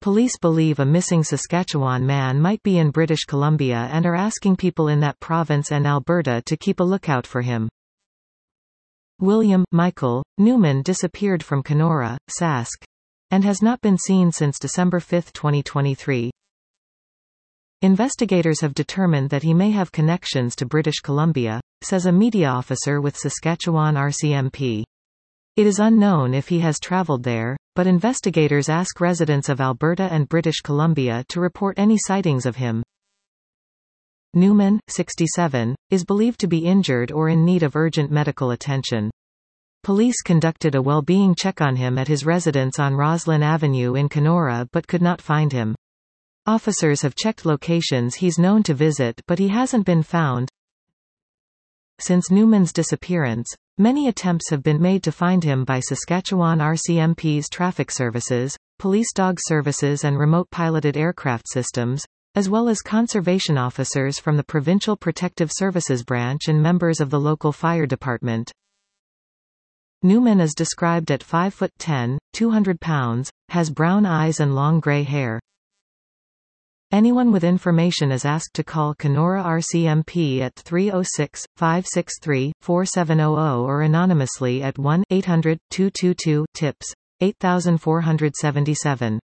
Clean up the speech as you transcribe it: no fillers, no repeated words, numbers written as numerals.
Police believe a missing Saskatchewan man might be in British Columbia and are asking people in that province and Alberta to keep a lookout for him. William Michael Newman disappeared from Kenora, Sask, and has not been seen since December 5, 2023. Investigators have determined that he may have connections to British Columbia, says a media officer with Saskatchewan RCMP. It is unknown if he has traveled there, but investigators ask residents of Alberta and British Columbia to report any sightings of him. Newman, 67, is believed to be injured or in need of urgent medical attention. Police conducted a well-being check on him at his residence on Roslyn Avenue in Kenora but could not find him. Officers have checked locations he's known to visit but he hasn't been found. Since Newman's disappearance, many attempts have been made to find him by Saskatchewan RCMP's traffic services, police dog services and remote piloted aircraft systems, as well as conservation officers from the Provincial Protective Services Branch and members of the local fire department. Newman is described at 5'10", 200 pounds, has brown eyes and long grey hair. Anyone with information is asked to call Kenora RCMP at 306-563-4700 or anonymously at 1-800-222-TIPS, 8477.